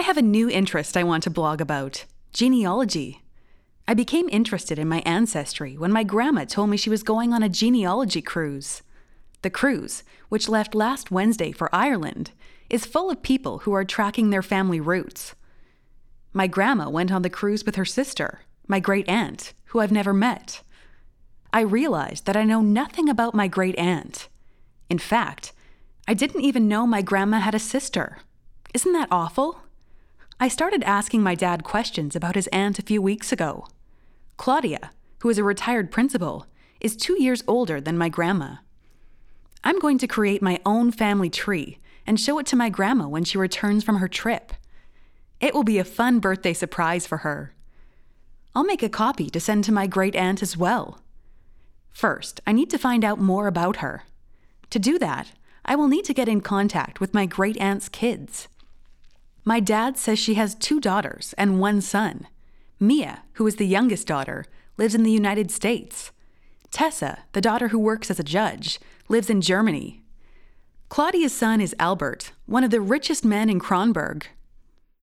have a new interest I want to blog about: genealogy. I became interested in my ancestry when my grandma told me she was going on a genealogy cruise. The cruise, which left last Wednesday for Ireland, is full of people who are tracking their family roots. My grandma went on the cruise with her sister, my great-aunt, who I've never met. I realized that I know nothing about my great-aunt. In fact, I didn't even know my grandma had a sister. Isn't that awful? I started asking my dad questions about his aunt a few weeks ago. Claudia, who is a retired principal, is 2 years older than my grandma. I'm going to create my own family tree and show it to my grandma when she returns from her trip. It will be a fun birthday surprise for her. I'll make a copy to send to my great-aunt as well. First, I need to find out more about her. To do that, I will need to get in contact with my great-aunt's kids. My dad says she has 2 daughters and 1 son. Mia, who is the youngest daughter, lives in the United States. Tessa, the daughter who works as a judge, lives in Germany. Claudia's son is Albert, one of the richest men in Kronberg.